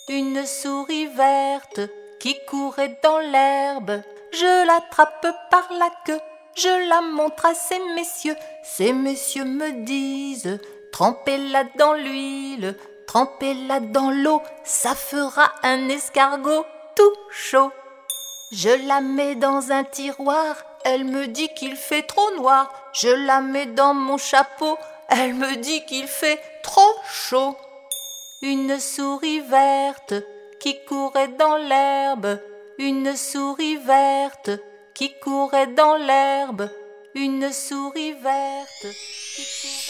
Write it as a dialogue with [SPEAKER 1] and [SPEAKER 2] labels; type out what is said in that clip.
[SPEAKER 1] Une souris verte qui courait dans l'herbe. Je l'attrape par la queue, je la montre à ces messieurs. Ces messieurs me disent: trempez-la dans l'huile, trempez-la dans l'eau, ça fera un escargot tout chaud. Je la mets dans un tiroir, elle me dit qu'il fait trop noir. Je la mets dans mon chapeau, elle me dit qu'il fait trop chaud. Une souris verte qui courait dans l'herbe. Une souris verte qui courait dans l'herbe. Une souris verte qui courait...